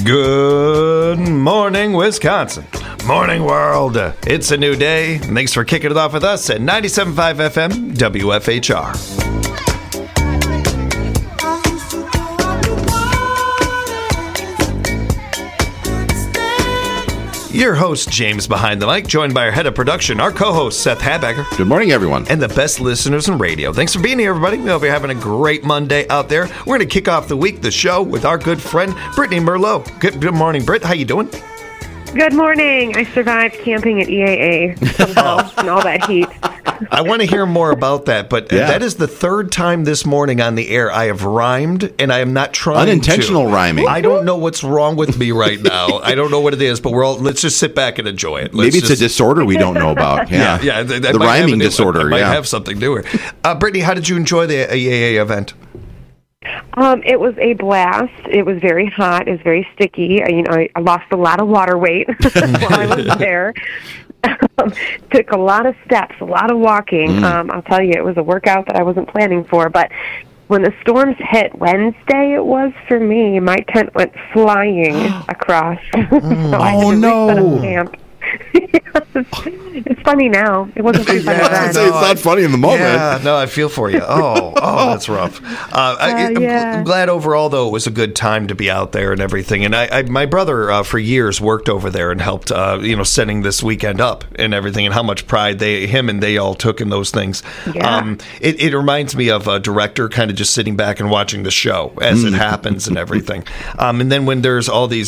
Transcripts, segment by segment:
Good morning, Wisconsin. Morning, world. It's a new day. Thanks for kicking it off with us at 97.5 FM WFHR. Your host, James Behind the Mic, joined by our head of production, our co-host, Seth Habacker. Good morning, everyone. And the best listeners in radio. Thanks for being here, everybody. We hope you're having a great Monday out there. We're going to kick off the show, with our good friend, Brittany Merlot. Good morning, Britt. How you doing? Good morning. I survived camping at EAA somehow in all that heat. I want to hear more about that, but that is the third time this morning on the air I have rhymed, and I am not trying Unintentional rhyming. I don't know what's wrong with me right now. I don't know what it is, but let's just sit back and enjoy it. Maybe it's a disorder we don't know about. Yeah, the rhyming disorder. It might have something to it. Brittany, how did you enjoy the EAA event? It was a blast. It was very hot. It was very sticky. I lost a lot of water weight while I was there. Took a lot of steps, a lot of walking. I'll tell you, it was a workout that I wasn't planning for. But when the storms hit Wednesday, it was for me. My tent went flying across. So I had to reset up camp. It's funny now. It wasn't too funny then. It's not funny in the moment. Yeah, no, I feel for you. Oh, that's rough. I'm glad overall, though, it was a good time to be out there and everything. And my brother, for years, worked over there and helped, setting this weekend up and everything, and how much pride they all took in those things. Yeah. It reminds me of a director kind of just sitting back and watching the show as it happens and everything. And then when there's all these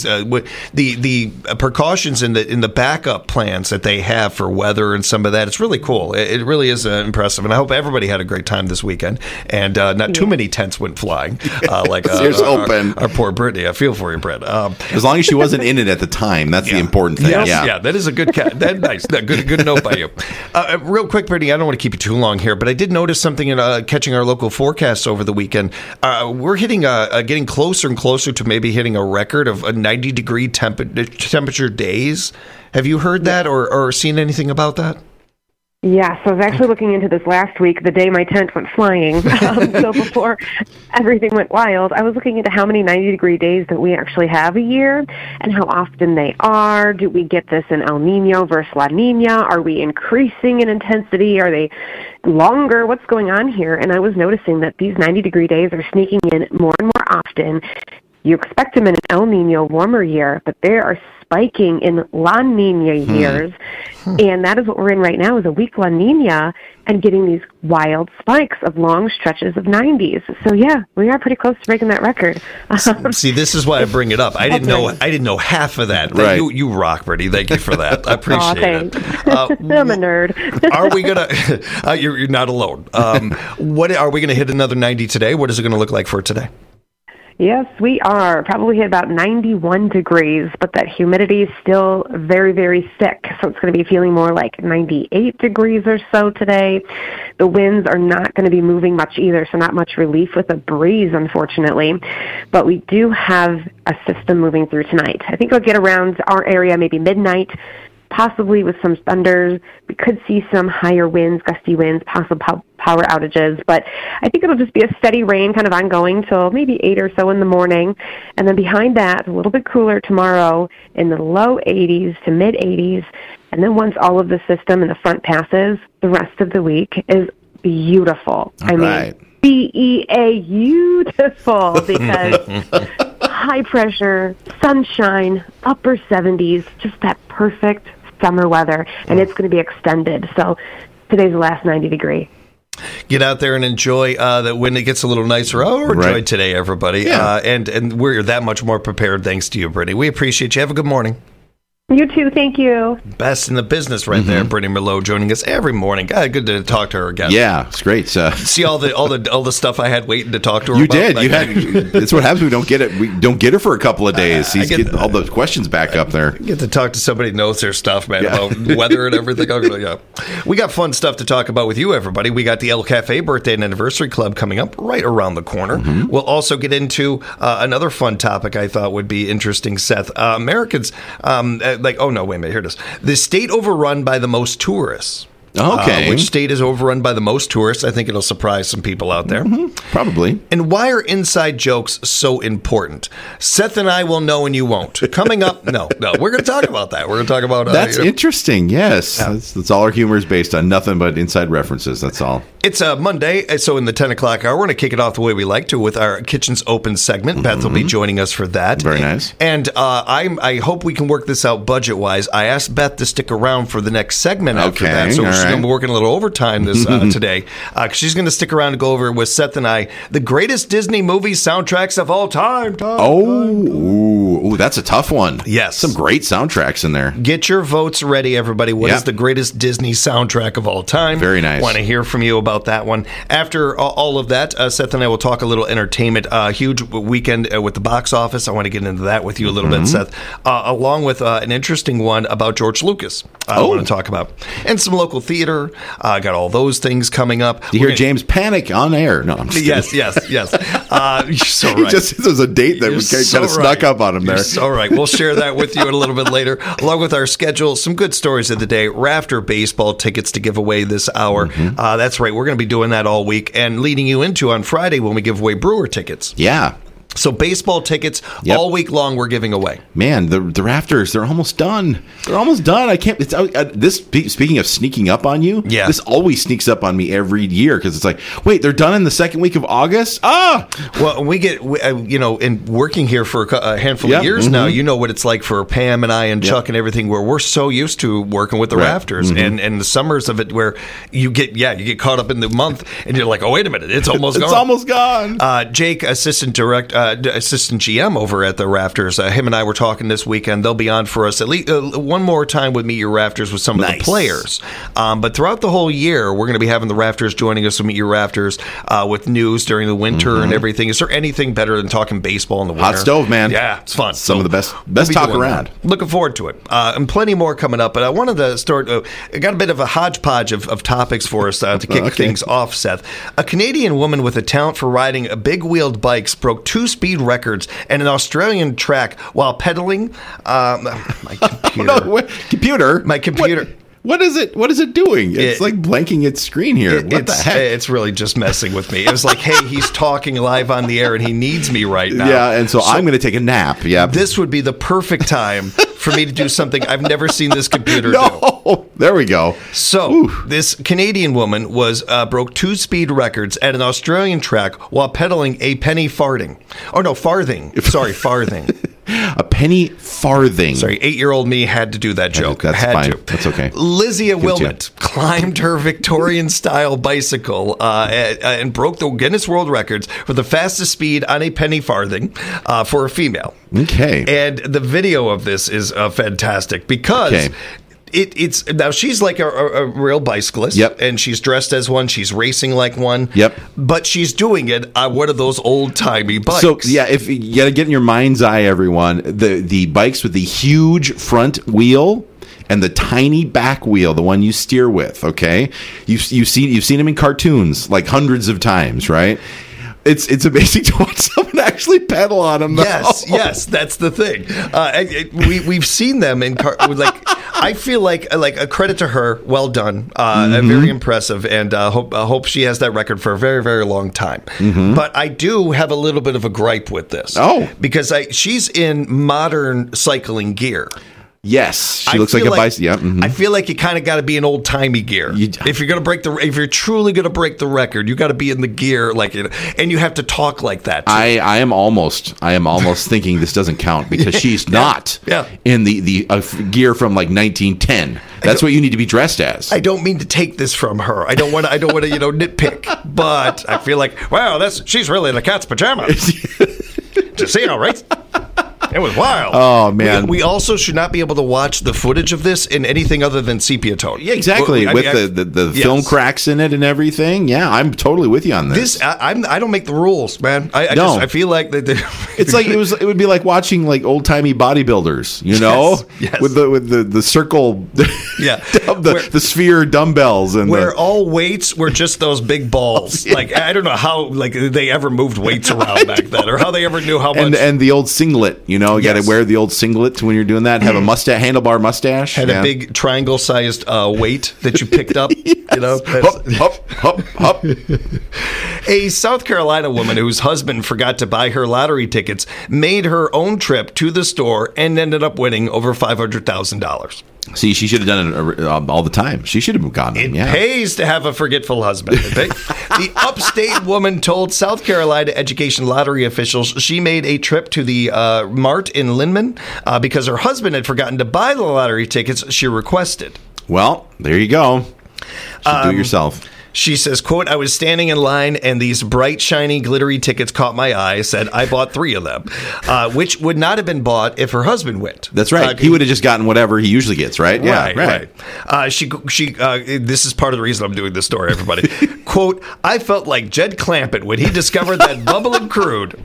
the precautions in the backup plans that they have for weather and some of that, it's really cool. It really is impressive, and I hope everybody had a great time this weekend, and not too many tents went flying like our poor Brittany. I feel for you, Britt. As long as she wasn't in it at the time, that's the important thing. Yes, yeah, that is a good that nice. Good note by you. Real quick, Brittany, I don't want to keep you too long here, but I did notice something in catching our local forecasts over the weekend. We're getting closer and closer to maybe hitting a record of 90-degree temperature days. Have you heard that or seen anything about that? Yeah, so I was actually looking into this last week, the day my tent went flying. So before everything went wild, I was looking into how many 90-degree days that we actually have a year and how often they are. Do we get this in El Nino versus La Nina? Are we increasing in intensity? Are they longer? What's going on here? And I was noticing that these 90-degree days are sneaking in more and more often. You expect them in an El Nino warmer year, but they are spiking in La Nina years, and that is what we're in right now, is a weak La Nina, and getting these wild spikes of long stretches of 90s. So yeah, we are pretty close to breaking that record. See, this is why I bring it up. I didn't know half of that. Right. You rock, Brittany. Thank you for that. I appreciate it. I'm a nerd. Are we gonna? You're not alone. What are we gonna hit another 90 today? What is it gonna look like for today? Yes, we are. Probably hit about 91 degrees, but that humidity is still very, very thick. So it's going to be feeling more like 98 degrees or so today. The winds are not going to be moving much either, so not much relief with a breeze, unfortunately. But we do have a system moving through tonight. I think it'll get around our area maybe midnight, possibly with some thunders. We could see some higher winds, gusty winds, possible power outages. But I think it'll just be a steady rain kind of ongoing till maybe 8 or so in the morning. And then behind that, a little bit cooler tomorrow in the low 80s to mid 80s. And then once all of the system and the front passes, the rest of the week is beautiful. I mean, beautiful, because high pressure, sunshine, upper 70s, just that perfect summer weather, and it's going to be extended. So today's the last 90 degree. Get out there and enjoy that when it gets a little nicer. Enjoy today, everybody. Yeah. And we're that much more prepared thanks to you, Brittany. We appreciate you. Have a good morning. You too, thank you. Best in the business right there, Brittany Merlot joining us every morning. God, good to talk to her again. Yeah, it's great. See all the stuff I had waiting to talk to her you about? Did. You had. It's what happens when we don't get it. We don't get her for a couple of days. Get all those questions back up there. Get to talk to somebody who knows their stuff, man, about weather and everything. We got fun stuff to talk about with you, everybody. We got the El Cafe Birthday and Anniversary Club coming up right around the corner. We'll also get into another fun topic I thought would be interesting, Seth. Americans, oh no, wait a minute. Here it is. The state overrun by the most tourists. Okay. Which state is overrun by the most tourists? I think it'll surprise some people out there. Probably. And why are inside jokes so important? Seth and I will know and you won't. Coming up, no, we're going to talk about that. We're going to talk about that's interesting. Yes, that's all our humor is based on. Nothing but inside references. That's all. It's a Monday, so in the 10 o'clock hour, we're going to kick it off the way we like to with our Kitchens Open segment. Beth will be joining us for that. Very nice. And I hope we can work this out budget-wise. I asked Beth to stick around for the next segment after that, so she's going to be working a little overtime this today. She's going to stick around to go over with Seth and I the greatest Disney movie soundtracks of all time. Ooh, that's a tough one. Yes. Some great soundtracks in there. Get your votes ready, everybody. What is the greatest Disney soundtrack of all time? Very nice. Want to hear from you about that one. After all of that, Seth and I will talk a little entertainment. Huge weekend with the box office. I want to get into that with you a little bit, Seth, along with an interesting one about George Lucas I want to talk about. And some local theater. Got all those things coming up. You hear James panic on air. No, I'm just kidding. Yes. You're so right. There was a date that kind of snuck up on him there. You're so right. We'll share that with you a little bit later, along with our schedule, some good stories of the day, Rafter baseball tickets to give away this hour. That's right. We're going to be doing that all week and leading you into on Friday when we give away Brewer tickets. Yeah. So baseball tickets all week long we're giving away. Man, the Rafters, they're almost done. I can't. Speaking of sneaking up on you, this always sneaks up on me every year because it's like, wait, they're done in the second week of August? Well, we get, in working here for a handful of years now, you know what it's like for Pam and I and Chuck and everything, where we're so used to working with the Rafters and the summers of it where you get caught up in the month and you're like, oh, wait a minute, it's almost gone. It's almost gone. Jake, assistant GM over at the Rafters. Him and I were talking this weekend. They'll be on for us at least one more time with Meet Your Rafters with some of the players. But throughout the whole year, we're going to be having the Rafters joining us with Meet Your Rafters with news during the winter and everything. Is there anything better than talking baseball in the winter? Hot stove, man. Yeah, it's fun. Some of the best talk around. Looking forward to it. And plenty more coming up. But I wanted to start, I got a bit of a hodgepodge of topics for us to kick things off, Seth. A Canadian woman with a talent for riding big-wheeled bikes broke 2 speed records and an Australian track while pedaling. My computer. My computer. What is it? What is it doing? It's like blanking its screen here. What the heck? It's really just messing with me. It was like, hey, he's talking live on the air and he needs me right now. Yeah, and so I'm going to take a nap. Yeah. This would be the perfect time for me to do something I've never seen this computer do. There we go. So this Canadian woman broke 2 speed records at an Australian track while pedaling a penny farthing. Oh, no, farthing. Sorry, farthing. A penny farthing. Sorry, 8-year-old me had to do that joke. That's fine. That's okay. Lysia Wilmot climbed her Victorian-style bicycle and broke the Guinness World Records for the fastest speed on a penny farthing for a female. Okay. And the video of this is fantastic because... It's now she's like a real bicyclist. Yep. And she's dressed as one. She's racing like one. Yep. But she's doing it on one of those old timey bikes. So if you got to get in your mind's eye, everyone, the bikes with the huge front wheel and the tiny back wheel, the one you steer with. Okay, you've seen them in cartoons like hundreds of times, right? It's amazing to watch someone actually pedal on them. Yes, that's the thing. We've seen them in I feel like a credit to her. Well done, very impressive, and hope she has that record for a very, very long time. But I do have a little bit of a gripe with this. Because she's in modern cycling gear. Yes, she looks like a bicycle. Yeah, I feel like you kind of got to be in old timey gear if you're if you're truly going to break the record. You got to be in the gear and you have to talk like that. Too. I am almost thinking this doesn't count because she's not in the gear from like 1910. That's what you need to be dressed as. I don't mean to take this from her. I don't want to nitpick, but I feel like she's really in a cat's pajamas. Just see how right. It was wild. Oh, man. We also should not be able to watch the footage of this in anything other than sepia tone. Yeah, exactly. With the film cracks in it and everything. Yeah, I'm totally with you on this. I don't make the rules, man. I feel like it's like it would be like watching like old timey bodybuilders, you know, yes. with the circle, the sphere dumbbells, and where all weights were just those big balls. Like I don't know how they ever moved weights around back then, or how they ever knew how much. And the old singlet, you know. You got to wear the old singlet when you're doing that. Have a mustache, handlebar mustache. Had a big triangle-sized weight that you picked up. Yes. Hop. A South Carolina woman whose husband forgot to buy her lottery tickets made her own trip to the store and ended up winning over $500,000. See, she should have done it all the time. She should have gone. It pays to have a forgetful husband. The upstate woman told South Carolina education lottery officials she made a trip to the Mart in Linman because her husband had forgotten to buy the lottery tickets she requested. Well, there you go. Do it yourself. She says, quote, I was standing in line and these bright, shiny, glittery tickets caught my eye. Said, I bought 3 of them, which would not have been bought if her husband went. That's right. He would have just gotten whatever he usually gets, right? Yeah, right. This is part of the reason I'm doing this story, everybody. Quote, I felt like Jed Clampett when he discovered that bubbling crude.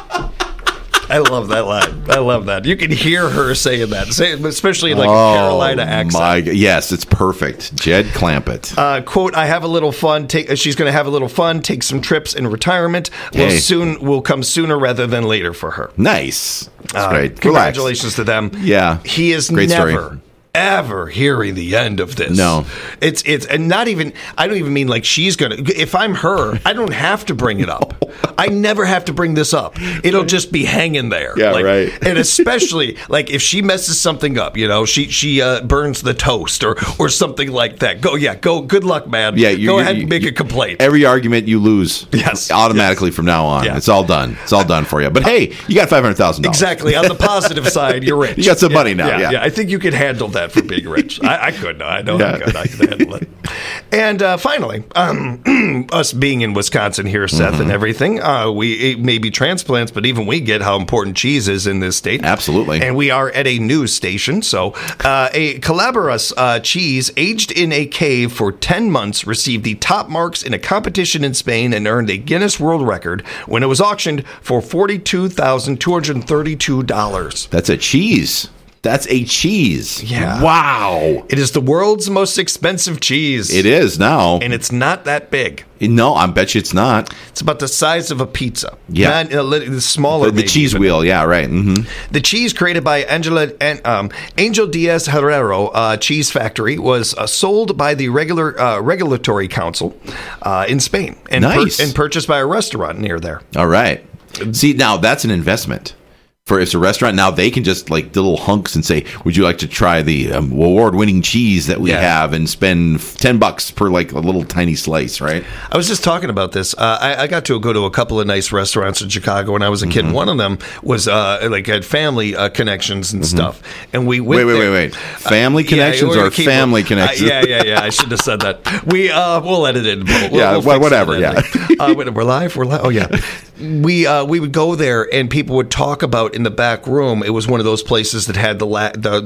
I love that line. I love that. You can hear her saying that, especially in like a Carolina accent. Yes, it's perfect. Jed Clampett. Quote, I have a little fun. She's going to have a little fun, take some trips in retirement. Will come sooner rather than later for her. Nice. That's great. Congratulations to them. Yeah. He is great never... story. Ever hearing the end of this. No. It's and not even, I don't even mean like she's gonna, if I'm her, I don't have to bring it up. I never have to bring this up. It'll just be hanging there. Yeah, right. And especially like if she messes something up, she burns the toast or something like that. Go good luck, man. Yeah, go ahead and make a complaint. Every argument you lose automatically from now on. Yeah. It's all done. It's all done for you. But hey, you got $500,000. Exactly. On the positive side, you're rich. You got some money now. Yeah. I think you can handle that for being rich. I could. I know I could. I could handle it. And finally, us being in Wisconsin here, Seth, and everything, it may be transplants, but even we get how important cheese is in this state. Absolutely. And we are at a news station. So a Calabaras cheese aged in a cave for 10 months received the top marks in a competition in Spain and earned a Guinness World Record when it was auctioned for $42,232. That's a cheese. That's a cheese. Yeah. Wow. It is the world's most expensive cheese. It is now. And it's not that big. No, I bet you it's not. It's about the size of a pizza. Yeah. Not, smaller. The cheese wheel. Yeah, right. Mm-hmm. The cheese created by Angel Diaz Herrero Cheese Factory was sold by the Regulatory Council in Spain and, and purchased by a restaurant near there. All right. See, now that's an investment. For it's a restaurant, now they can just like the little hunks and say, would you like to try the award-winning cheese that we have and spend $10 per like a little tiny slice, right? I was just talking about this. I got to go to a couple of nice restaurants in Chicago when I was a kid. One of them was had family connections and stuff. And we went Wait. Family connections or family connections? Yeah. I should have said that. We'll edit it. We'll whatever. Yeah. We're live. Oh, yeah. We would go there and people would talk about in the back room. It was one of those places that had the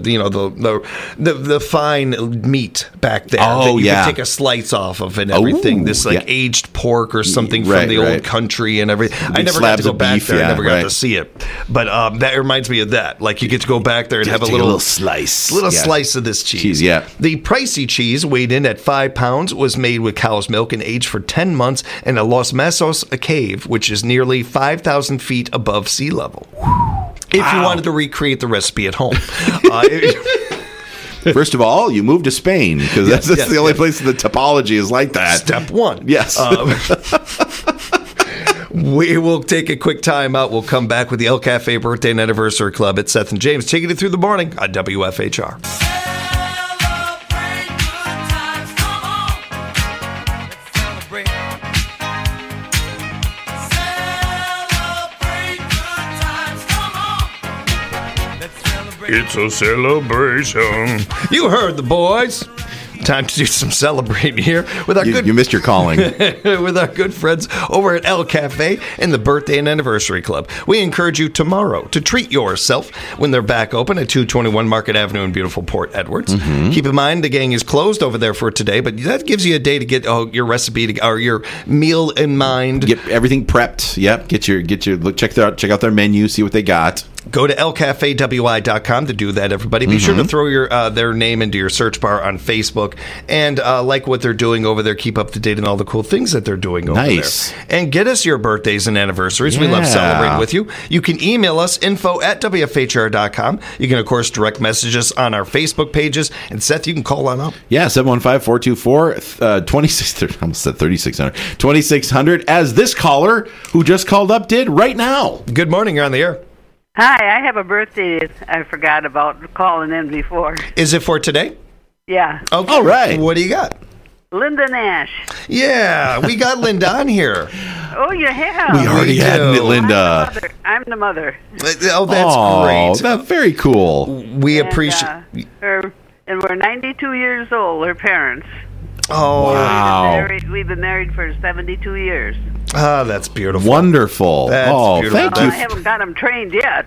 fine meat back there. Oh, that you could take a slice off of and everything. This aged pork or something from the old country and everything. I never got to go back there. I never got to see it. But that reminds me of that. Like you get to go back there and have a little slice. Slice of this cheese. The pricey cheese, weighed in at 5 pounds, was made with cow's milk and aged for 10 months in a Los Mesos cave, which is nearly 5,000 feet above sea level. If you wanted to recreate the recipe at home. First of all, you move to Spain because that's the only place the topology is like that. Step one. Yes. We will take a quick time out. We'll come back with the El Cafe Birthday and Anniversary Club at Seth and James, taking it through the morning on WFHR. It's a celebration. You heard the boys. Time to do some celebrating here with our You missed your calling. with our good friends over at El Cafe and the Birthday and Anniversary Club. We encourage you tomorrow to treat yourself when they're back open at 221 Market Avenue in beautiful Port Edwards. Keep in mind the gang is closed over there for today, but that gives you a day to get your recipe or your meal in mind. Get everything prepped. Yep. Check out their menu. See what they got. Go to lcafewi.com to do that, everybody. Be sure to throw their name into your search bar on Facebook and like what they're doing over there. Keep up to date on all the cool things that they're doing over there. And get us your birthdays and anniversaries. We love celebrating with you. You can email us, info@wfhr.com. You can, of course, direct message us on our Facebook pages. And Seth, you can call on up. Yeah, 715-424-2600. I almost said 3600. 2600, as this caller who just called up did right now. Good morning. You're on the air. Hi, I have a birthday I forgot about calling in before. Is it for today? Yeah. Okay. All right. What do you got? Linda Nash. Yeah, we got Linda on here. Oh, you have? We already had do. Linda. I'm the mother. Oh, that's great. That's very cool. We appreciate... Her, and we're 92 years old, her parents. Oh, wow. We've been married for 72 years. Ah, that's beautiful. Wonderful. That's beautiful. Thank you. I haven't got them trained yet.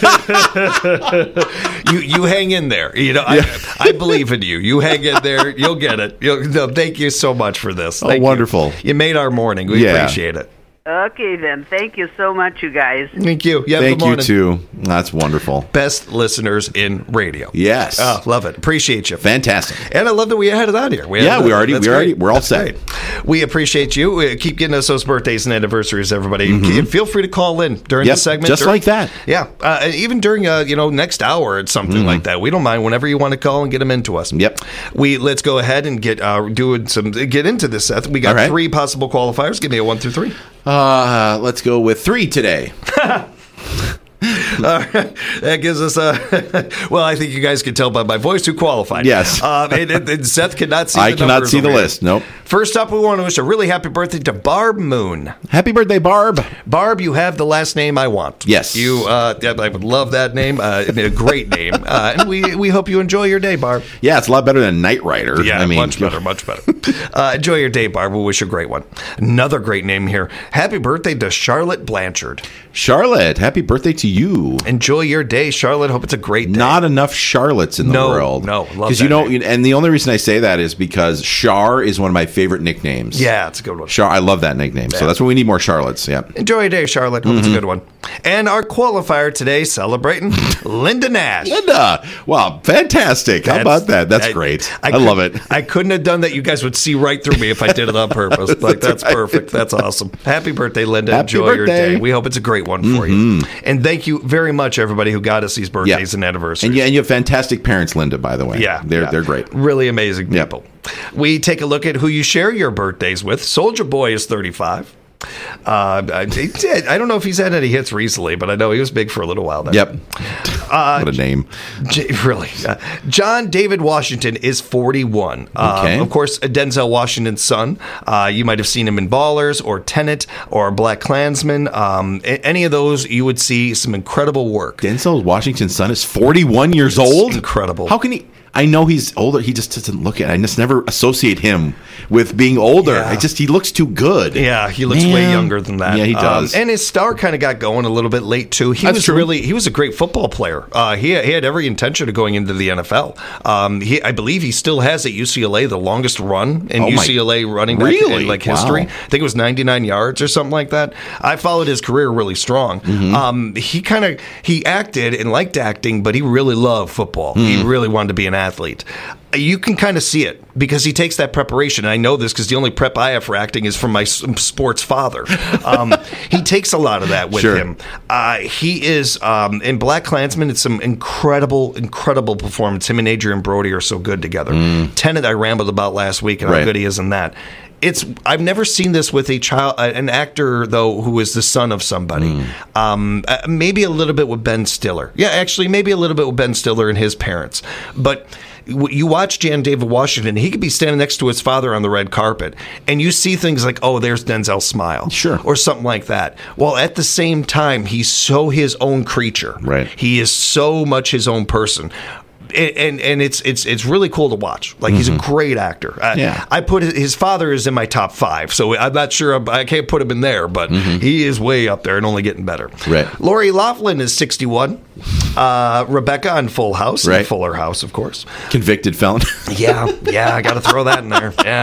you hang in there. You know, I believe in you. You hang in there. You'll get it. Thank you so much for this. Thank wonderful. You made our morning. We appreciate it. Okay, then. Thank you so much, you guys. Thank you. Yeah, Thank you, too. That's wonderful. Best listeners in radio. Yes. Oh, love it. Appreciate you. Fantastic. And I love that we had it on here. We're all set. Great. We appreciate you. Keep getting us those birthdays and anniversaries, everybody. And feel free to call in during the segment. Just like that. Yeah. And even during, next hour or something like that. We don't mind whenever you want to call and get them into us. Yep. Let's go ahead and get into this, Seth. We got 3 possible qualifiers. Give me a 1 through 3. Let's go with 3 today. That gives us well, I think you guys can tell by my voice who qualified. Yes. And Seth cannot see I cannot see the list. Nope. First up, we want to wish a really happy birthday to Barb Moon. Happy birthday, Barb. Barb, you have the last name I want. Yes. I would love that name. A great name. And we hope you enjoy your day, Barb. Yeah, it's a lot better than Knight Rider. Yeah, much better. Enjoy your day, Barb. We'll wish you a great one. Another great name here. Happy birthday to Charlotte Blanchard. Charlotte, happy birthday to you. Enjoy your day, Charlotte. Hope it's a great day. Not enough Charlottes in the world. No, love that name. And the only reason I say that is because Char is one of my favorite nicknames. Yeah, it's a good one. Char, I love that nickname. Yeah. So that's why we need more Charlottes. Yeah. Enjoy your day, Charlotte. Hope it's a good one. And our qualifier today, celebrating Linda Nash. Linda, wow, fantastic! How about that? That's great. I love it. I couldn't have done that. You guys would see right through me if I did it on purpose. That's perfect. That's awesome. Happy birthday, Linda. Enjoy your day. We hope it's a great one for you. And thank you very much, everybody who got us these birthdays and anniversaries. And you have fantastic parents, Linda, by the way. Yeah. They're great. Really amazing people. We take a look at who you share your birthdays with. Soldier Boy is 35. I don't know if he's had any hits recently, but I know he was big for a little while there. Yep. What a name. Really. John David Washington is 41. Okay. Of course, Denzel Washington's son. You might have seen him in Ballers or Tenet or Black Klansman. Any of those, you would see some incredible work. Denzel Washington's son is 41 years old? Incredible. How can he... I know he's older. He just doesn't look it. I just never associate him with being older. Yeah. He looks too good. Yeah, he looks way younger than that. Yeah, he does. And his star kind of got going a little bit late too. He was a great football player. He had every intention of going into the NFL. I believe he still has at UCLA the longest run in UCLA running back in history. I think it was 99 yards or something like that. I followed his career really strong. He acted and liked acting, but he really loved football. He really wanted to be an athlete. You can kind of see it because he takes that preparation. And I know this because the only prep I have for acting is from my sports father. He takes a lot of that with him. He is in Black Klansman. It's some incredible performance. Him and Adrian Brody are so good together. Tenet I rambled about last week and how good he is in that. I've never seen this with an actor though who is the son of somebody. Maybe a little bit with Ben Stiller. Yeah, actually, maybe a little bit with Ben Stiller and his parents. But you watch John David Washington, he could be standing next to his father on the red carpet, and you see things like, oh, there's Denzel's smile. Sure. Or something like that. Well, at the same time, he's so his own creature. Right. He is so much his own person. And it's really cool to watch. Like, he's a great actor. I put his father is in my top 5, so I'm not sure I can't put him in there, but he is way up there and only getting better. Right. Lori Loughlin is 61. Rebecca on Full House, Fuller House, of course. Convicted felon. Yeah, I got to throw that in there. Yeah.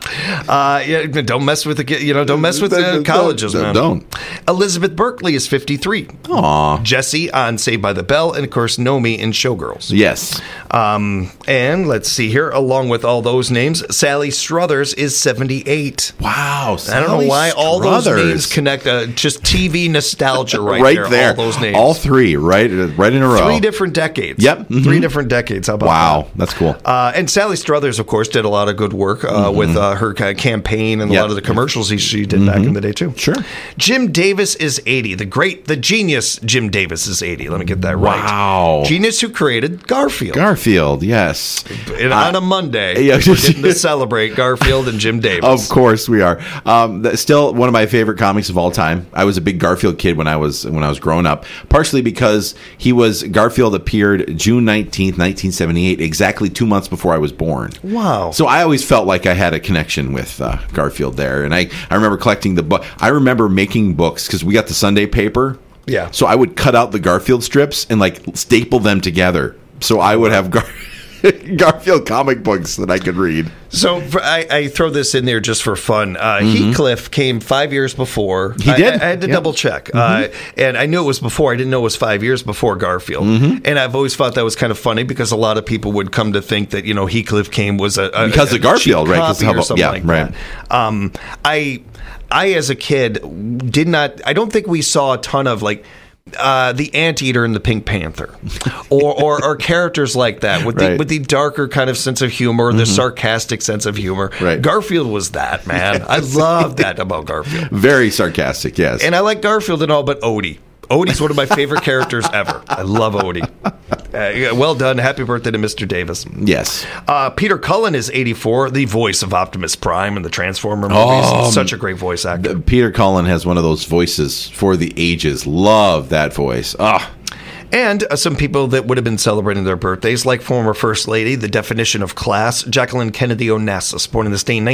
Don't mess with don't mess with colleges, man. Don't. Elizabeth Berkley is 53. Aw. Jesse on Saved by the Bell, and of course Nomi in Showgirls. Yes. And let's see here, along with all those names, Sally Struthers is 78. Wow. I don't know why all those names connect. Just TV nostalgia right there. All those names. All three, right in a row. 3 different decades. Yep. Mm-hmm. 3 different decades. How about that? Wow. That's cool. And Sally Struthers, of course, did a lot of good work with her campaign and a lot of the commercials she did back in the day, too. Sure. Jim Davis is 80. The genius Jim Davis is 80. Let me get that right. Wow. Genius who created Garfield. Garfield, yes. And on a Monday, yeah. we're getting to celebrate Garfield and Jim Davis. Of course we are. Still one of my favorite comics of all time. I was a big Garfield kid when I was growing up, partially because Garfield appeared June 19th, 1978, exactly 2 months before I was born. Wow. So I always felt like I had a connection with Garfield there. And I remember collecting the book. I remember making books because we got the Sunday paper. Yeah. So I would cut out the Garfield strips and staple them together. So I would have Garfield comic books that I could read. So I throw this in there just for fun. Heathcliff came 5 years before. He did? I had to double check. And I knew it was before. I didn't know it was 5 years before Garfield. And I've always thought that was kind of funny because a lot of people would come to think that, Heathcliff came was because of Garfield, right? That. I, as a kid, I don't think we saw a ton of the Anteater and the Pink Panther, or characters like that with the darker kind of sense of humor, the sarcastic sense of humor. Right. Garfield was that, man. I love that about Garfield. Very sarcastic, yes. And I like Garfield and all, but Odie. Odie's one of my favorite characters ever. I love Odie. Well done. Happy birthday to Mr. Davis. Yes. Peter Cullen is 84, the voice of Optimus Prime in the Transformer movies. Such a great voice actor. Peter Cullen has one of those voices for the ages. Love that voice. And some people that would have been celebrating their birthdays, like former First Lady, the definition of class, Jacqueline Kennedy Onassis, born in this day in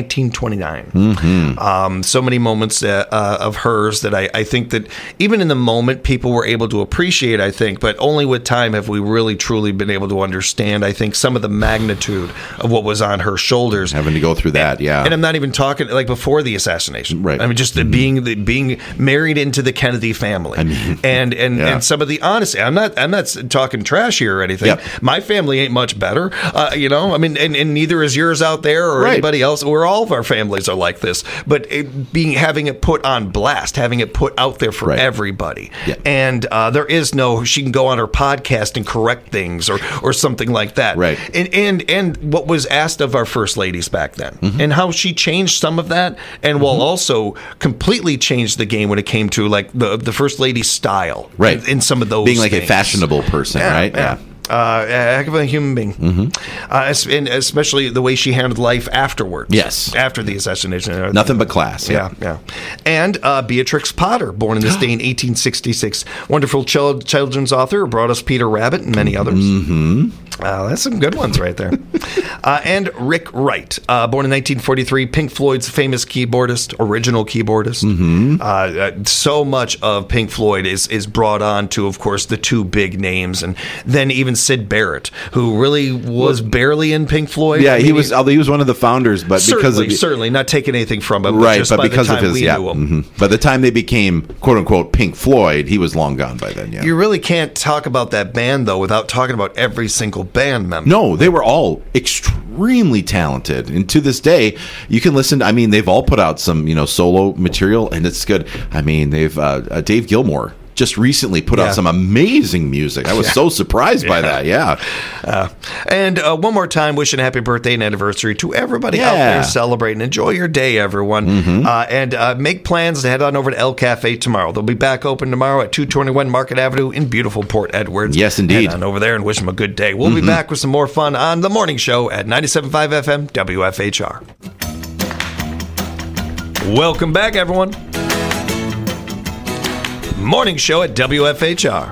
1929. So many moments of hers that I think that even in the moment people were able to appreciate, I think, but only with time have we really truly been able to understand, I think, some of the magnitude of what was on her shoulders. Having to go through that, yeah. And I'm not even talking before the assassination. Right. I mean, just being married into the Kennedy family. And some of the honesty. I'm not talking trash here or anything. Yep. My family ain't much better, I mean, and neither is yours out there or anybody else. Where all of our families are like this. But having it put on blast, having it put out there for everybody, and there is she can go on her podcast and correct things or something like that. Right. And what was asked of our first ladies back then, and how she changed some of that, and will also completely change the game when it came to the first lady style, in some of those being like things. A fashionable person, right? Yeah. A heck of a human being, and especially the way she handled life afterwards. Yes, after the assassination, nothing but class. Yeah. And Beatrix Potter, born in this day in 1866, wonderful children's author, brought us Peter Rabbit and many others. That's some good ones right there. And Rick Wright, born in 1943, Pink Floyd's famous original keyboardist. So much of Pink Floyd is brought on to, of course, the two big names, and then even Syd Barrett, who really was barely in Pink Floyd. Yeah, he was one of the founders, but certainly not taking anything from him. Right, but because of his By the time they became quote unquote Pink Floyd, he was long gone by then. Yeah, you really can't talk about that band though without talking about every single band member. No, they were all extremely talented, and to this day, you can listen. I mean, they've all put out some solo material, and it's good. I mean, they've Dave Gilmour just recently put out some amazing music. I was so surprised by that. And one more time, wishing a happy birthday and anniversary to everybody out there celebrating. Enjoy your day, everyone. And make plans to head on over to El Cafe tomorrow. They'll be back open tomorrow at 221 Market Avenue in beautiful Port Edwards. Yes, indeed. Head on over there and wish them a good day. We'll be back with some more fun on The Morning Show at 97.5 FM WFHR. Welcome back, everyone. Morning Show at WFHR.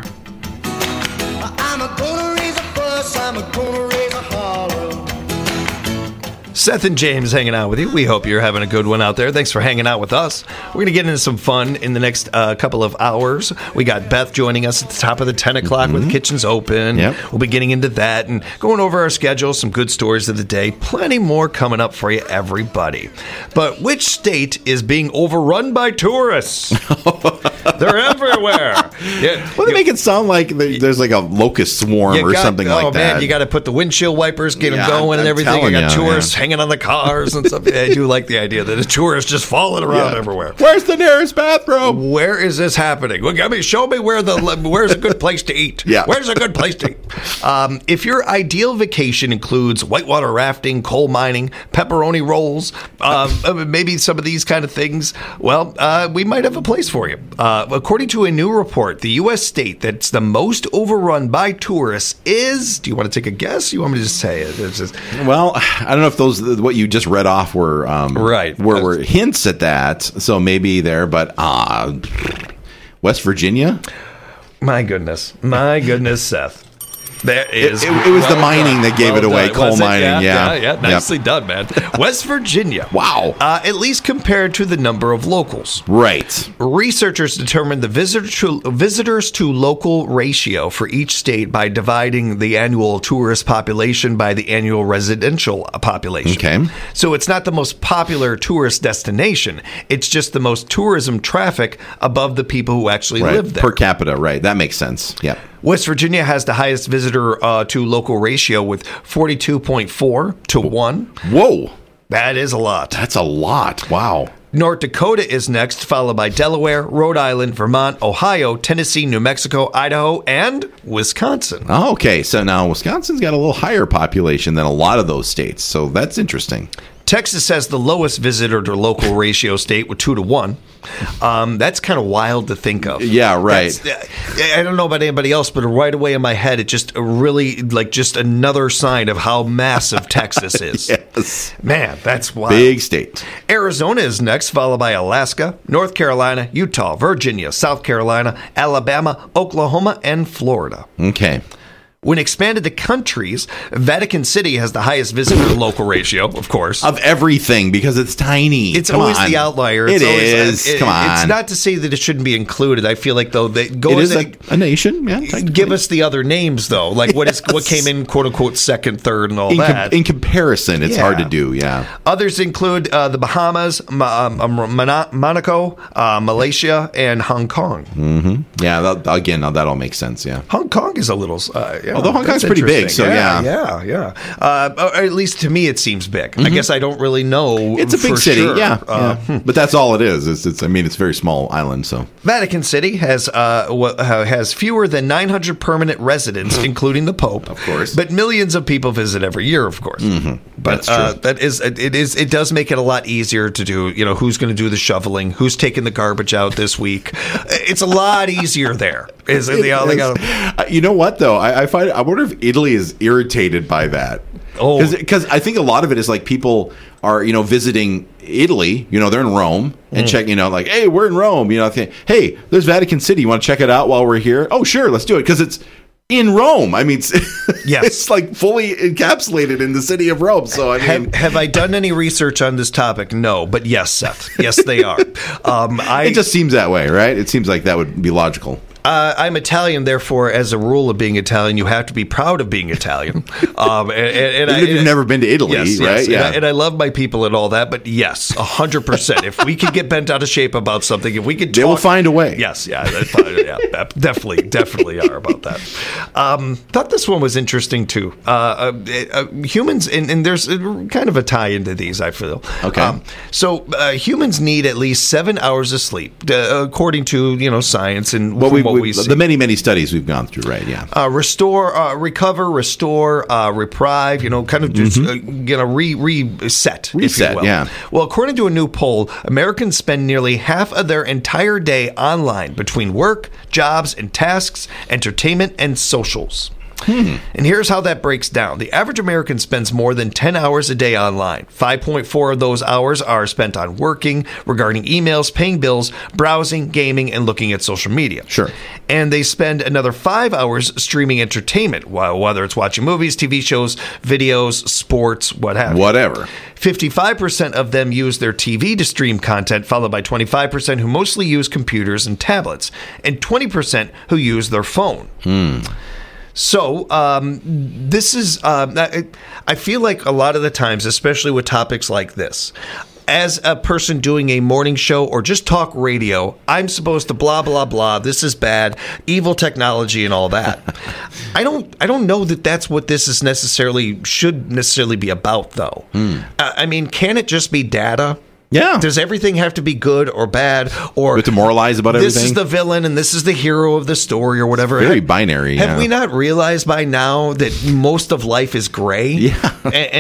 I'm gonna raise a fuss, I'm gonna raise a holler. Seth and James hanging out with you. We hope you're having a good one out there. Thanks for hanging out with us. We're going to get into some fun in the next couple of hours. We got Beth joining us at the top of the 10 o'clock with the kitchens open. Yep. We'll be getting into that and going over our schedule, some good stories of the day. Plenty more coming up for you, everybody. But which state is being overrun by tourists? They're everywhere. Yeah. Well, they make it sound like there's like a locust swarm or something like that. Oh, man, you got to put the windshield wipers, get them Yeah, going and I'm everything. You got telling you, tourists hanging on the cars and stuff. I do like the idea that a tourist just falling around everywhere. Where's the nearest bathroom? Where is this happening? Well, show me where's a good place to eat. Yeah. Where's a good place to eat? If your ideal vacation includes whitewater rafting, coal mining, pepperoni rolls, maybe some of these kind of things, well, we might have a place for you. According to a new report, the U.S. state that's the most overrun by tourists is, do you want to take a guess? You want me to just say it? It's just, Well, I don't know if those what you just read off were right. were hints at that. So maybe there, but West Virginia. my goodness, Seth. There is. It was the mining that gave it away. Done. Coal Was it? mining, yeah. Nicely done, man. West Virginia. Wow. At least compared to the number of locals. Right. Researchers determined the visitors to local ratio for each state by dividing the annual tourist population by the annual residential population. Okay. So it's not the most popular tourist destination. It's just the most tourism traffic above the people who actually Right. live there. Per capita, right. That makes sense. Yeah. West Virginia has the highest visitor to local ratio with 42.4 to 1. Whoa. That is a lot. That's a lot. Wow. North Dakota is next, followed by Delaware, Rhode Island, Vermont, Ohio, Tennessee, New Mexico, Idaho, and Wisconsin. Oh, okay. So now Wisconsin's got a little higher population than a lot of those states. So that's interesting. Texas has the lowest visitor to local ratio state with 2 to 1. That's kind of wild to think of. Yeah, right. I don't know about anybody else, but right away in my head, it just really just another sign of how massive Texas is. Yes. Man, that's wild. Big state. Arizona is next, followed by Alaska, North Carolina, Utah, Virginia, South Carolina, Alabama, Oklahoma, and Florida. Okay. When expanded to countries, Vatican City has the highest visitor to local ratio, of course. Of everything, because it's tiny. It's Come always on. the outlier. It is. Come on. It's not to say that it shouldn't be included. I feel like, though, they go It is in a nation. Yeah, give us the other names, though. Like what came in, quote unquote, second, third, and all that. In comparison, it's hard to do. Yeah. Others include the Bahamas, Monaco, Malaysia, and Hong Kong. Mm-hmm. Yeah. That all makes sense. Yeah. Hong Kong is a little. Although Hong Kong's pretty big, so yeah. Or at least to me, it seems big. Mm-hmm. I guess I don't really know. It's a big city, sure. yeah. But that's all it is. It's a very small island. So Vatican City has fewer than 900 permanent residents, including the Pope, of course. But millions of people visit every year, of course. Mm-hmm. But it does make it a lot easier to do. Who's going to do the shoveling? Who's taking the garbage out this week? It's a lot easier there. You know what though? I wonder if Italy is irritated by that. Oh, because I think a lot of it is like people are visiting Italy. They're in Rome and check. Like, hey, we're in Rome. Hey, there's Vatican City. You want to check it out while we're here? Oh, sure, let's do it because it's in Rome. I mean, yes. It's like fully encapsulated in the city of Rome. So I mean, have I done any research on this topic? No, but yes, Seth. Yes, they are. It just seems that way, right? It seems like that would be logical. I'm Italian, therefore, as a rule of being Italian, you have to be proud of being Italian. Even if you've never been to Italy, yes, right? Yeah. And I love my people and all that, but yes, 100%. If we could get bent out of shape about something, if we could they will find a way. Yes, definitely are about that. Thought this one was interesting, too. Humans, and there's kind of a tie into these, I feel. Okay. So humans need at least 7 hours of sleep, according to, science and what we see. The many studies we've gone through, right? Yeah. Recover, restore, reprieve, kind of just, reset, if you will. Yeah. Well, according to a new poll, Americans spend nearly half of their entire day online between work, jobs and tasks, entertainment, and socials. And here's how that breaks down. The average American spends more than 10 hours a day online. 5.4 of those hours are spent on working, regarding emails, paying bills, browsing, gaming, and looking at social media. Sure. And they spend another 5 hours streaming entertainment, whether it's watching movies, TV shows, videos, sports, what have you. Whatever. 55% of them use their TV to stream content, followed by 25% who mostly use computers and tablets, and 20% who use their phone. So this is, I feel like a lot of the times, especially with topics like this, as a person doing a morning show or just talk radio, I'm supposed to blah, blah, blah, this is bad, evil technology and all that. I don't know that that's what this is should necessarily be about, though. I mean, can it just be data? Yeah. Does everything have to be good or bad? Or to moralize about everything? This is the villain and this is the hero of the story or whatever. Very binary. Have we not realized by now that most of life is gray? Yeah.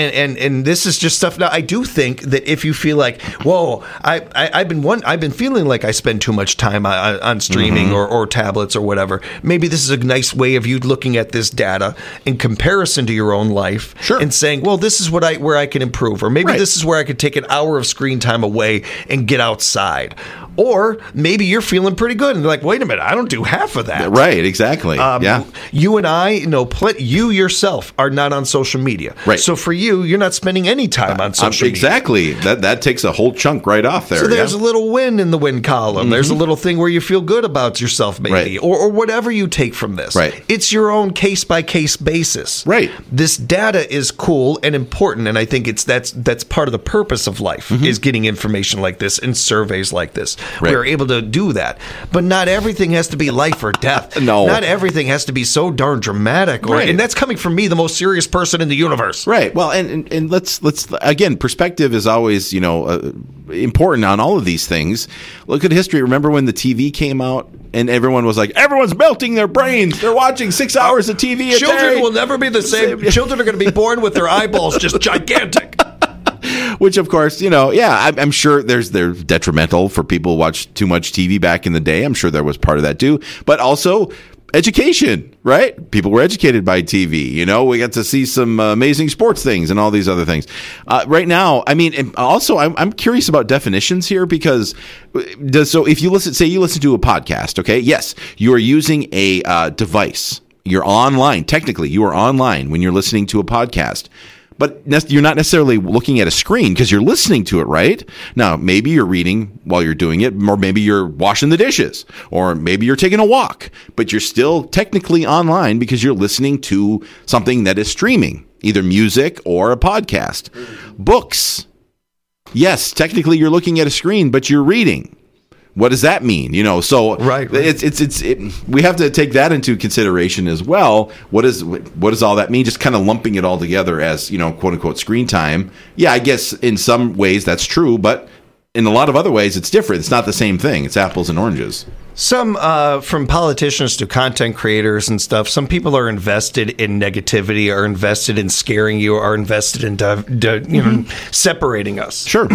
And this is just stuff. Now, I do think that if you feel like, whoa, I've been feeling like I spend too much time on streaming or tablets or whatever. Maybe this is a nice way of you looking at this data in comparison to your own life. Sure. And saying, well, this is where I can improve. Or maybe this is where I could take an hour of screen time away and get outside. Or maybe you're feeling pretty good and they're like, wait a minute, I don't do half of that. Right, exactly. Yeah. You and I know, you yourself are not on social media. Right. So for you're not spending any time on social media. Exactly. That takes a whole chunk right off there. So there's a little win in the win column. There's a little thing where you feel good about yourself, maybe, right. or whatever you take from this. Right. It's your own case-by-case basis. Right. This data is cool and important, and I think that's part of the purpose of life, is getting information like this and surveys like this. Right. We're able to do that. But not everything has to be life or death. No. Not everything has to be so darn dramatic. Right. And that's coming from me, the most serious person in the universe. Right. Well, and let's again, perspective is always, important on all of these things. Look at history. Remember when the TV came out and everyone was like, everyone's melting their brains. They're watching 6 hours of TV a day. Children will never be the same. Children are going to be born with their eyeballs just gigantic. Which, of course, I'm sure they're detrimental for people who watch too much TV back in the day. I'm sure there was part of that too. But also education, right? People were educated by TV. We got to see some amazing sports things and all these other things. Right now, I mean, and also I'm curious about definitions here because if you listen to a podcast, okay? Yes, you are using a device. You're online. Technically, you are online when you're listening to a podcast. But you're not necessarily looking at a screen because you're listening to it, right? Now, maybe you're reading while you're doing it, or maybe you're washing the dishes, or maybe you're taking a walk, but you're still technically online because you're listening to something that is streaming, either music or a podcast. Books. Yes, technically you're looking at a screen, but you're reading. What does that mean? So right. We have to take that into consideration as well. What does all that mean? Just kind of lumping it all together as, quote unquote screen time. Yeah, I guess in some ways that's true, but in a lot of other ways it's different. It's not the same thing. It's apples and oranges. Some, from politicians to content creators and stuff, some people are invested in negativity, are invested in scaring you, are invested in separating us. Sure.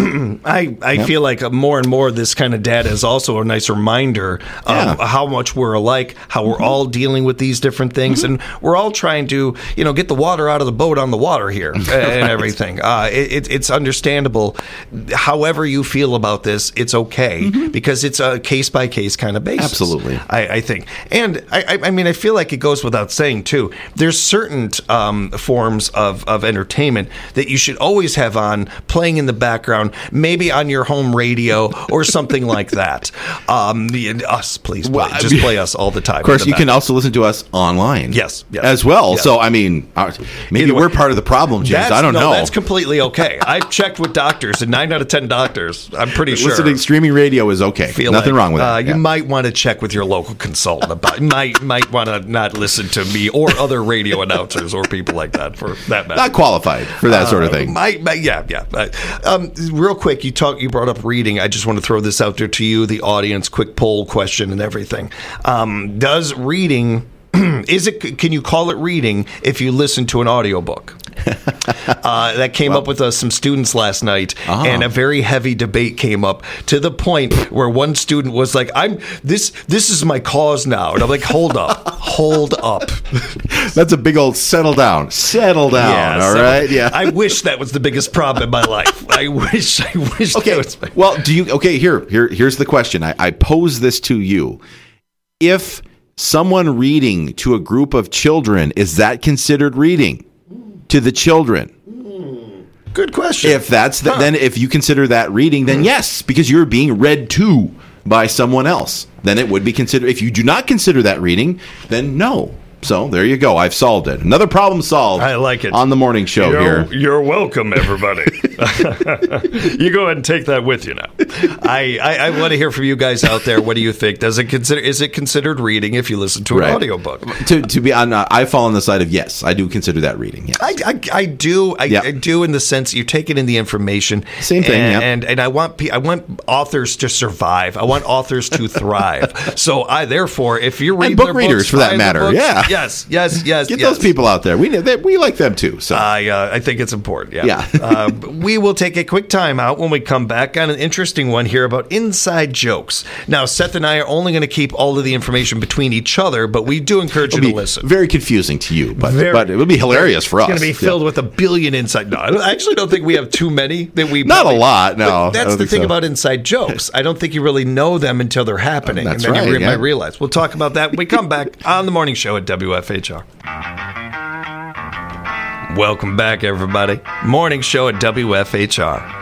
I feel like more and more this kind of data is also a nice reminder of how much we're alike, how we're all dealing with these different things, and we're all trying to, get the water out of the boat on the water here and everything. It's understandable. However you feel about this, it's okay because it's a case-by-case kind of basis. Absolutely. I think. And I mean, I feel like it goes without saying, too. There's certain forms of entertainment that you should always have on, playing in the background, maybe on your home radio or something like that. Us, please play. Just play us all the time. Of course, you can also listen to us online. Yes. As well. Yes. So, I mean, maybe we're part of the problem, James. I don't know. That's completely okay. I've checked with doctors, and 9 out of 10 doctors, I'm pretty sure. Streaming radio is okay. Nothing wrong with that. You might want to check with your local consultant about it. Might want to not listen to me or other radio announcers or people like that for that matter. Not qualified for that sort of thing. Real quick, you brought up reading. I just want to throw this out there to you, the audience, quick poll question and everything. Does reading can you call it reading if you listen to an audiobook? That came up with some students last night, and a very heavy debate came up to the point where one student was like, this is my cause now. And I'm like, hold up. That's a big old settle down. Yeah, all right? Yeah. I wish that was the biggest problem in my life. I wish Okay. that was Well, here's the question. I pose this to you. If someone reading to a group of children, is that considered reading to the children? Good question. If that's then if you consider that reading, then yes, because you're being read to by someone else. Then it would be considered. If you do not consider that reading, then no. So there you go. I've solved it. Another problem solved. I like it. On the morning show here. You're welcome, everybody. You go ahead and take that with you now. I want to hear from you guys out there. What do you think? Is it considered reading if you listen to an audiobook? To be honest, I fall on the side of yes. I do consider that reading. Yes. I do. I do in the sense you take it in the information. Same thing. And I want authors to survive. I want authors to thrive. So therefore, if you're reading and book their readers books, for that matter, books, yeah. Yes. Get those people out there. We like them too. So I think it's important. Yeah. We will take a quick time out when we come back on an interesting one here about inside jokes. Now, Seth and I are only going to keep all of the information between each other, but we do encourage you to listen. Very confusing to you, but it would be hilarious for us. It's going to be filled with a billion inside. No, I actually don't think we have too many that we. Not a lot. No, that's the thing about inside jokes. I don't think you really know them until they're happening, that's and then right, you might realize. We'll talk about that when we come back on the morning show at WFHR. Welcome back, everybody. Morning show at WFHR.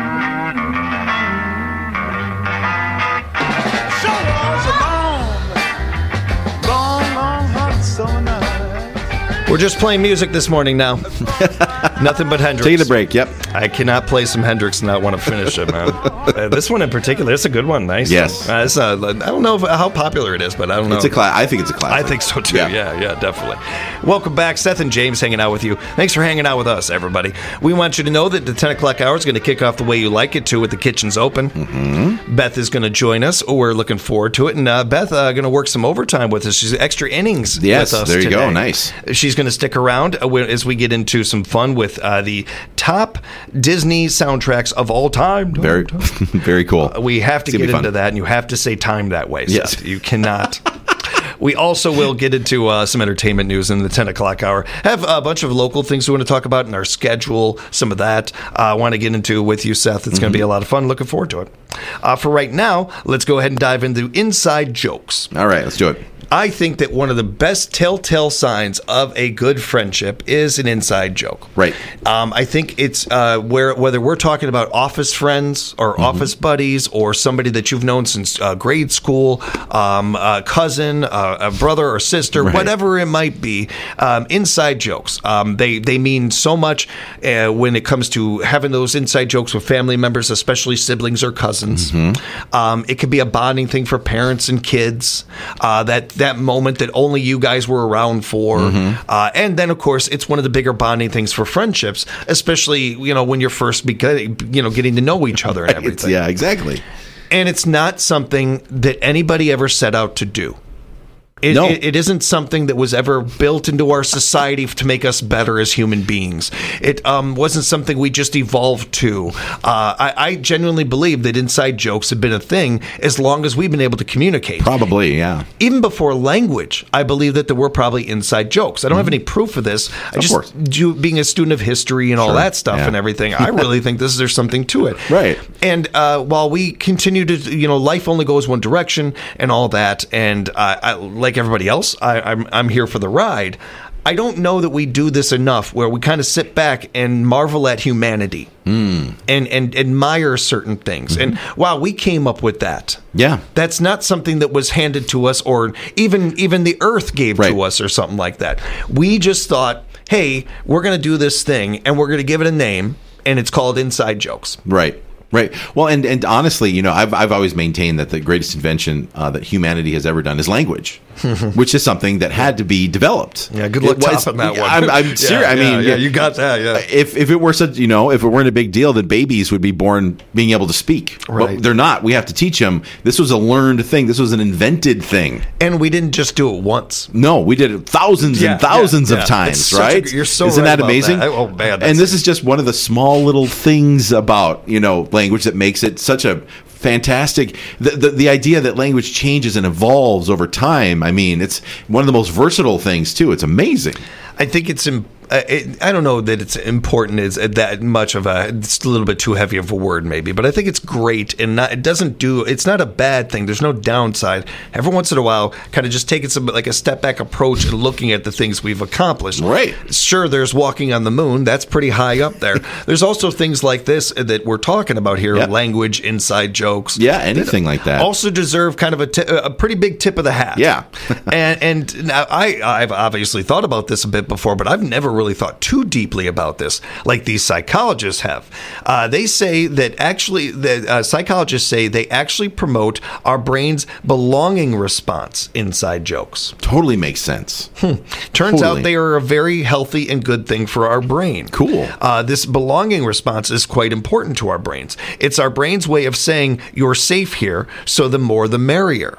We're just playing music this morning now. Nothing but Hendrix. Taking a break, yep. I cannot play some Hendrix and not want to finish it, man. This one in particular, it's a good one. Nice. Yes. I don't know how popular it is, but I don't know. I think it's a classic. I think so, too. Yeah, definitely. Welcome back. Seth and James hanging out with you. Thanks for hanging out with us, everybody. We want you to know that the 10 o'clock hour is going to kick off the way you like it to with the kitchens open. Mm-hmm. Beth is going to join us. We're looking forward to it. And Beth going to work some overtime with us. She's extra innings with us there you today. Go. Nice. She's going to stick around as we get into some fun with the top Disney soundtracks of all time. Very, very cool. We have to get into that, and you have to say time that way. Yes. Seth. You cannot. We also will get into some entertainment news in the 10 o'clock hour. Have a bunch of local things we want to talk about in our schedule. Some of that I want to get into with you, Seth. It's going to be a lot of fun. Looking forward to it. For right now, let's go ahead and dive into inside jokes. All right, let's do it. I think that one of the best telltale signs of a good friendship is an inside joke. Right. I think it's whether we're talking about office friends or office buddies or somebody that you've known since grade school, a cousin, a brother or sister, whatever it might be, inside jokes. They mean so much when it comes to having those inside jokes with family members, especially siblings or cousins. It could be a bonding thing for parents and kids. That moment that only you guys were around for. And then, of course, it's one of the bigger bonding things for friendships, especially, when you're first getting to know each other and everything. Yeah, exactly. And it's not something that anybody ever set out to do. It isn't something that was ever built into our society to make us better as human beings. It wasn't something we just evolved to. I genuinely believe that inside jokes have been a thing as long as we've been able to communicate. Probably, yeah. Even before language, I believe that there were probably inside jokes. I don't have any proof of this. Being a student of history and all that stuff and everything, I really think there's something to it. Right. And while we continue to, life only goes one direction and all that, and like everybody else, I'm here for the ride. I don't know that we do this enough where we kind of sit back and marvel at humanity and admire certain things. And wow, we came up with that. Yeah. That's not something that was handed to us or even the earth gave to us or something like that. We just thought, hey, we're going to do this thing and we're going to give it a name, and it's called inside jokes. Right. Right. Well, and honestly, I've always maintained that the greatest invention that humanity has ever done is language, which is something that had to be developed. Yeah, good luck topping that one. I'm serious. I mean, you got that. Yeah. If it were such, if it weren't a big deal, then babies would be born being able to speak. Right. But they're not. We have to teach them. This was a learned thing. This was an invented thing. And we didn't just do it once. No, we did it thousands and thousands of times. Right? You're so Isn't right that about amazing? That. Oh man! And this is just one of the small little things about language that makes it such a fantastic. The idea that language changes and evolves over time. I mean, it's one of the most versatile things too. It's amazing. I think it's I don't know that it's important is that much of it's a little bit too heavy of a word maybe, but I think it's great and it's not a bad thing. There's no downside. Every once in a while, kind of just taking some like a step back approach and looking at the things we've accomplished. Right. Sure, there's walking on the moon. That's pretty high up there. There's also things like this that we're talking about here, language, inside jokes. Yeah, anything like that. Also deserve kind of a pretty big tip of the hat. Yeah. and now I've obviously thought about this a bit before, but I've never really thought too deeply about this like these psychologists have. They say that psychologists say they actually promote our brain's belonging response inside jokes. Totally makes sense. Turns out they are a very healthy and good thing for our brain. Cool. This belonging response is quite important to our brains. It's our brain's way of saying you're safe here, so the more the merrier.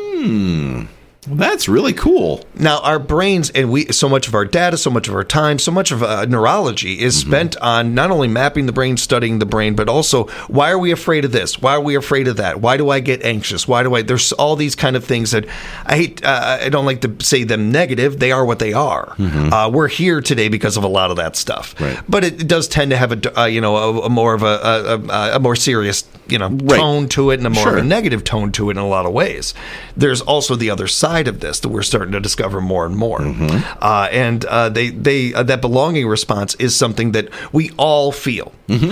Well, that's really cool. Now, our brains, and so much of our data, so much of our time, so much of neurology is spent on not only mapping the brain, studying the brain, but also why are we afraid of this? Why are we afraid of that? Why do I get anxious? There's all these kind of things that I hate. I don't like to say them negative. They are what they are. We're here today because of a lot of that stuff. Right. But it does tend to have a more of a more serious tone to it and a more of a negative tone to it in a lot of ways. There's also the other side of this that we're starting to discover more and more, and that belonging response is something that we all feel.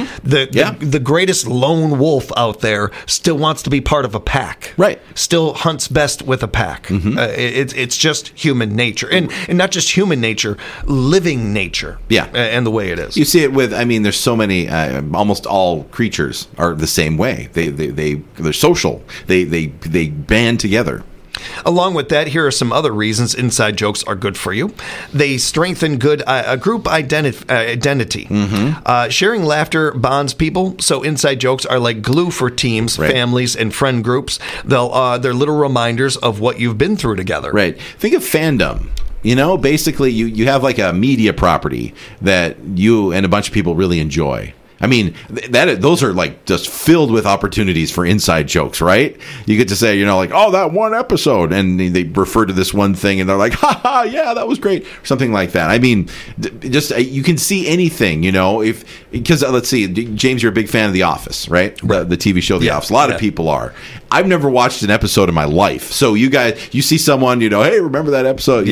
The greatest lone wolf out there still wants to be part of a pack, right? Still hunts best with a pack. It's just human nature, and not just human nature, living nature. And the way it is. You see it with. I mean, there's so many. Almost all creatures are the same way. They're social. They band together. Along with that, here are some other reasons inside jokes are good for you. They strengthen good group identity. Sharing laughter bonds people, so inside jokes are like glue for teams, families, and friend groups. They're little reminders of what you've been through together. Right. Think of fandom. Basically, you have like a media property that you and a bunch of people really enjoy. I mean, those are like just filled with opportunities for inside jokes, right? You get to say, oh, that one episode, and they refer to this one thing, and they're like, ha ha, yeah, that was great, or something like that. I mean, just you can see anything, because let's see, James, you're a big fan of The Office, right? The TV show The Office. A lot of people are. I've never watched an episode in my life, so you see someone, hey, remember that episode?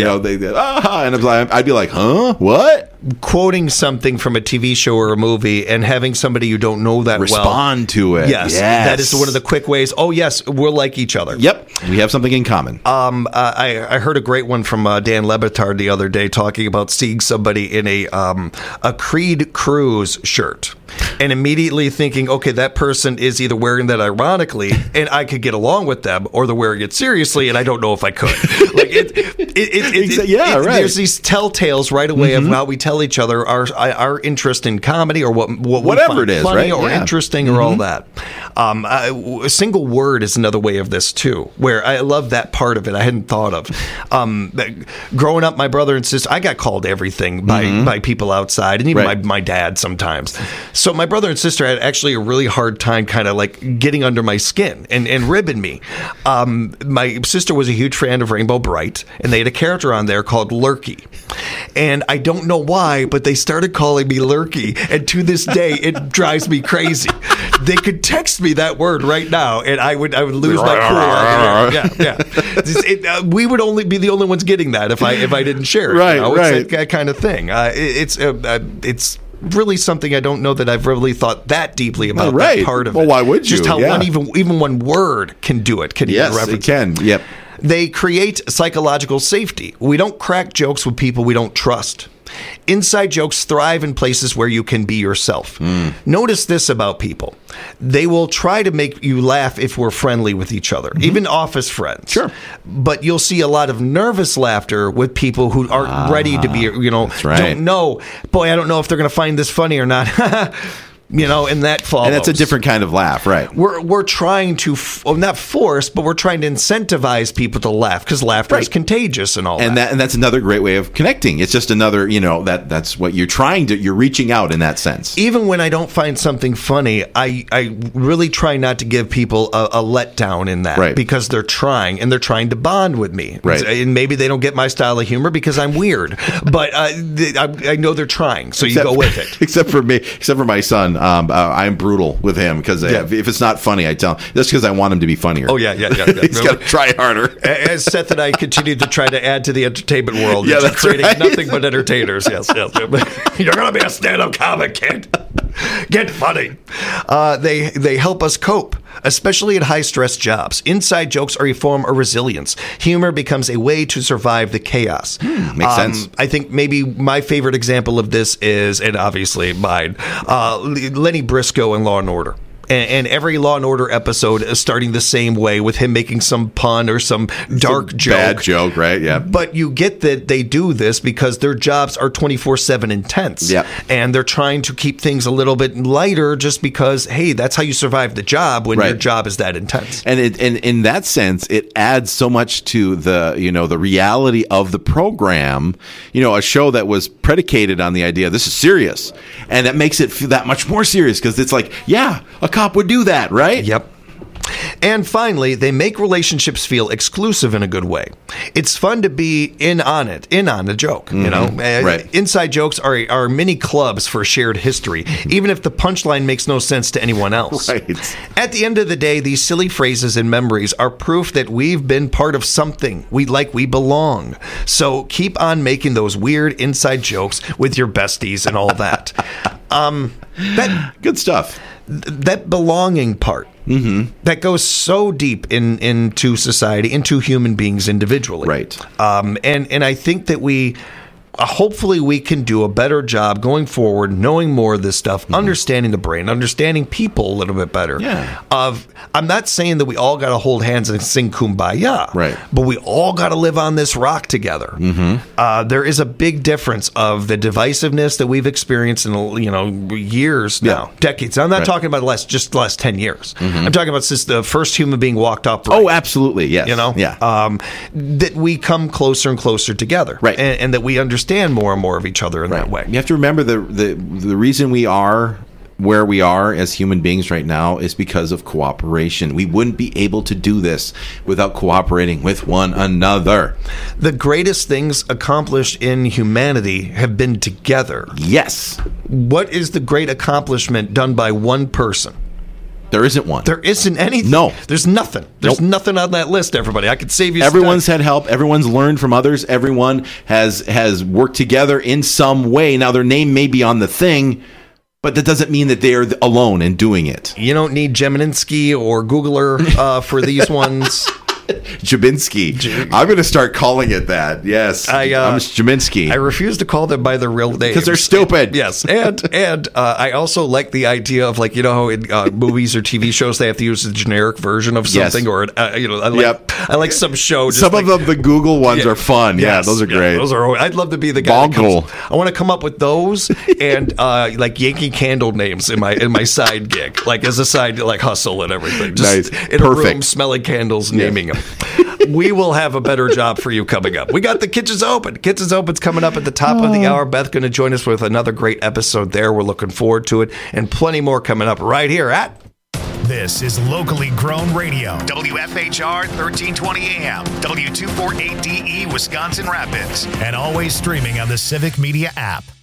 And I'd be like, huh, what? Quoting something from a TV show or a movie and having somebody you don't know that respond to it. Yes, that is one of the quick ways. Oh, yes, we're like each other. Yep, we have something in common. I heard a great one from Dan Le Batard the other day talking about seeing somebody in a Creed Cruise shirt. And immediately thinking, okay, that person is either wearing that ironically, and I could get along with them, or they're wearing it seriously, and I don't know if I could. There's these telltales right away of how we tell each other our interest in comedy or whatever it is, funny right? or interesting or all that. A single word is another way of this too, where I love that part of it. I hadn't thought of. Growing up, my brother and sister, I got called everything by people outside, and even my dad sometimes. So my brother and sister had actually a really hard time kind of like getting under my skin and ribbing me. My sister was a huge fan of Rainbow Bright, and they had a character on there called Lurky. And I don't know why, but they started calling me Lurky, and to this day, it drives me crazy. They could text me that word right now, and I would lose my cool. We would only be the only ones getting that if I didn't share it. It's that kind of thing. It's really something I don't know that I've really thought that deeply about that part of it. Well, why would you? Just how even one word can do it. Yes, it can. Yep. They create psychological safety. We don't crack jokes with people we don't trust. Inside jokes thrive in places where you can be yourself. Notice this about people. They will try to make you laugh if we're friendly with each other, even office friends. Sure. But you'll see a lot of nervous laughter with people who aren't ready to be, That's right. don't know. Boy, I don't know if they're going to find this funny or not. And that follows. And that's a different kind of laugh, right? We're trying to, not force, but we're trying to incentivize people to laugh because laughter is contagious and all that. And that's another great way of connecting. It's just another, that's what you're reaching out in that sense. Even when I don't find something funny, I really try not to give people a letdown in that, right, because they're trying to bond with me. Right. And maybe they don't get my style of humor because I'm weird, but I know they're trying, so you go with it. Except for my son. I'm brutal with him because if it's not funny, I tell him. That's because I want him to be funnier. Oh, yeah. He's got to try harder. As Seth and I continue to try to add to the entertainment world, that's creating right. nothing but entertainers. Yes. You're going to be a stand-up comic, kid. Get funny. They help us cope, especially in high-stress jobs. Inside jokes are a form of resilience. Humor becomes a way to survive the chaos. Makes sense. I think maybe my favorite example of this is, and obviously mine, Lenny Briscoe in Law & Order. And every Law & Order episode is starting the same way with him making some pun or some dark joke. Bad joke, right? Yeah. But you get that they do this because their jobs are 24/7 intense. Yep. And they're trying to keep things a little bit lighter just because, hey, that's how you survive the job when your job is that intense. And in that sense, it adds so much to the reality of the program. A show that was predicated on the idea this is serious, and that makes it feel that much more serious because it's like, a cop would do that, right? Yep. And finally, they make relationships feel exclusive in a good way. It's fun to be in on a joke, Right. Inside jokes are mini clubs for shared history, even if the punchline makes no sense to anyone else. Right. At the end of the day, these silly phrases and memories are proof that we've been part of something. We belong. So keep on making those weird inside jokes with your besties and all that. Good stuff. That belonging part, that goes so deep into society, into human beings individually. Right. And I think that we hopefully we can do a better job going forward, knowing more of this stuff, understanding the brain, understanding people a little bit better. Yeah. I'm not saying that we all got to hold hands and sing Kumbaya, right, but we all got to live on this rock together. There is a big difference of the divisiveness that we've experienced in years now, decades. I'm not talking about the last 10 years. I'm talking about since the first human being walked upright. Oh, absolutely, yes. That we come closer and closer together, right, and that we understand more and more of each other in that way. You have to remember the reason we are where we are as human beings right now is because of cooperation. We wouldn't be able to do this without cooperating with one another. The greatest things accomplished in humanity have been together. Yes. What is the great accomplishment done by one person? There isn't one. There isn't anything. No. There's nothing. There's nothing on that list, everybody. I could save you Everyone's had help. Everyone's learned from others. Everyone has worked together in some way. Now, their name may be on the thing, but that doesn't mean that they're alone in doing it. You don't need Gemininsky or Googler for these ones. Jabinski. I'm going to start calling it that. Yes. I'm Jabinski. I refuse to call them by their real names. Because they're stupid. Yes. And I also like the idea of how in movies or TV shows they have to use a generic version of something I like some show. Some of them, the Google ones are fun. Yes, yeah, those are great. Those are. I'd love to be the guy. I want to come up with those and Yankee Candle names in my side gig, as a side hustle and everything. Just nice. In a room smelling candles, naming them. We will have a better job for you coming up. We got the Kitchens Open. Kitchens Open's coming up at the top of the hour. Beth going to join us with another great episode there. We're looking forward to it, and plenty more coming up right here at. This is locally grown radio. WFHR 1320 AM, W248DE, Wisconsin Rapids, and always streaming on the Civic Media app.